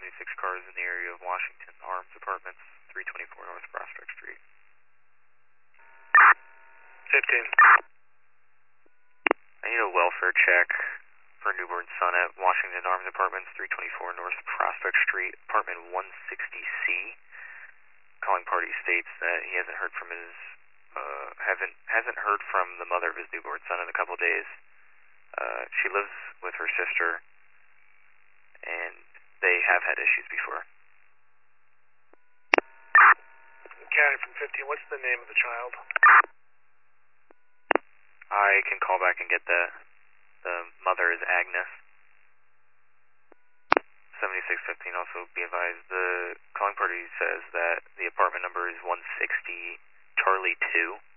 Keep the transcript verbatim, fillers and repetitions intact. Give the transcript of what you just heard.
seventy-six cars in the area of Washington Arms Apartments, three twenty-four North Prospect Street. fifteen. I need a welfare check for a newborn son at Washington Arms Apartments, three twenty-four North Prospect Street, apartment one sixty C. Calling party states that he hasn't heard from his, uh, haven't, hasn't heard from the mother of his newborn son in a couple days. Uh, she lives with her sister, and they have had issues before. County from fifteen, what's the name of the child? I can call back and get the, the mother is Agnes. seventy-six fifteen, also be advised, the calling party says that the apartment number is one sixty Charlie two.